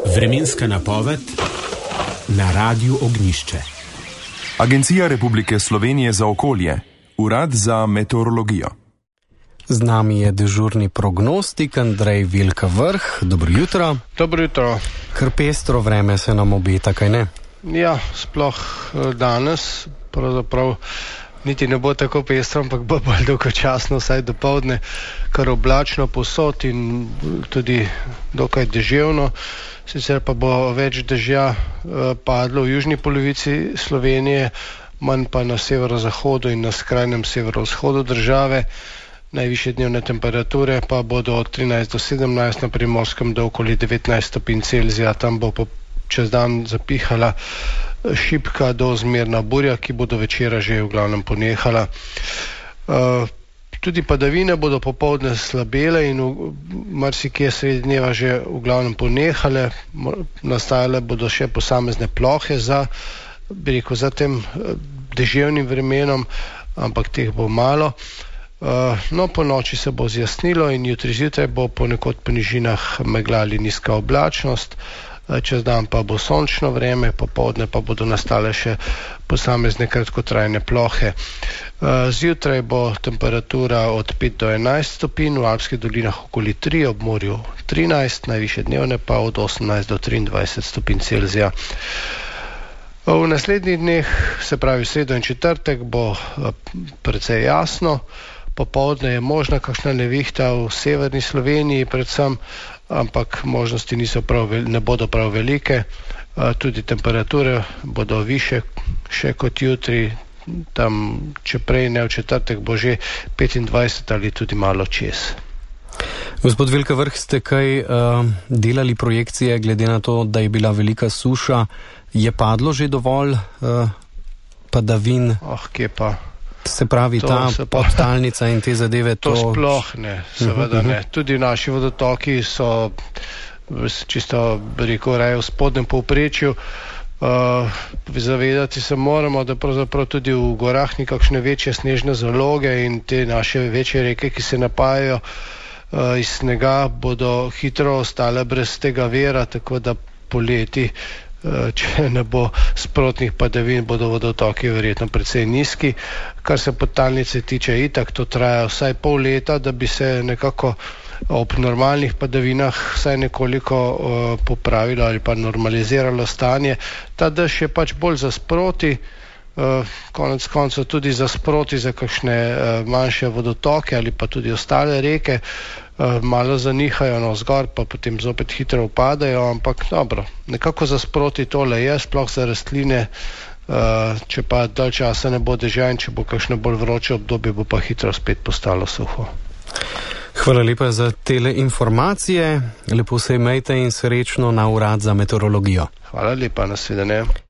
Vremenska napoved na Radiu Ognjišče. Agencija Republike Slovenije za okolje, Urad za meteorologijo. Z nami je dežurni prognostik Andrej Vilka Vrh. Dobro jutro. Dobro jutro. Kar pestro vreme se nam obeta, kaj ne? Ja, sploh danes pravzaprav niti ne bo tako pestro, ampak bo bolj dolgočasno, vsaj dopoldne, kar oblačno povsod in tudi dokaj deževno. Sicer pa bo več dežja padlo v južni polovici Slovenije, manj pa na severozahodu in na skrajnem severovzhodu države. Najvišje dnevne temperature pa bodo od 13 do 17, na Primorskem do okoli 19 stopinj Celzija. Tam bo čez dan zapihala šibka do zmerna burja, ki bo do večera že v glavnem ponehala. Tudi padavine bodo popoldne slabele in marsikje sredi dneva že v glavnem ponehale. Nastajale bodo še posamezne plohe za tem deževnim vremenom, ampak teh bo malo. No, po noči se bo zjasnilo in jutri zjutraj bo ponekod po nižinah megla ali nizka oblačnost. Čez dan pa bo sončno vreme, popoldne pa bodo nastale še posamezne kratkotrajne plohe. Zjutraj bo temperatura od 5 do 11 stopinj, v Alpskih dolinah okoli 3, ob morju 13, najvišje dnevne pa od 18 do 23 stopinj Celzija. V naslednjih dneh, se pravi sredo in četrtek, bo precej jasno. Popoldne je možna kakšna nevihta v severni Sloveniji predvsem, ampak možnosti ne bodo prav velike. Tudi temperature bodo više še kot jutri, tam če prej ne v četrtek bo že 25 ali tudi malo čez. Gospod Vilka Vrh, ste kaj delali projekcije glede na to, da je bila velika suša? Je padlo že dovolj padavin? Kje pa? Se pravi, ta podtalnica in te zadeve to sploh ne, seveda ne. Tudi naši vodotoki so čisto, rekel, raje v spodnjem povprečju. Zavedati se moramo, da pravzaprav tudi v gorah ni kakšne večje snežne zaloge in te naše večje reke, ki se napajajo iz snega, bodo hitro ostale brez tega vira, tako da poleti, če ne bo sprotnih padavin, bodo vodotoki verjetno precej nizki. Kar se podtalnice tiče, itak to traja vsaj pol leta, da bi se nekako ob normalnih padavinah vsaj nekoliko popravilo ali pa normaliziralo stanje. Ta dež je pač bolj za sproti, konec koncev tudi za sproti za kakšne manjše vodotoke ali pa tudi ostale reke. Malo zanihajo navzgor, pa potem zopet hitro upadajo, ampak dobro, nekako za sproti tole je, sploh za rastline, če pa dalj časa ne bo dežja in če bo kakšno bolj vroče obdobje, bo pa hitro spet postalo suho. Hvala lepa za tele informacije, lepo se imejte in srečno na Urad za meteorologijo. Hvala lepa, nasvidenje.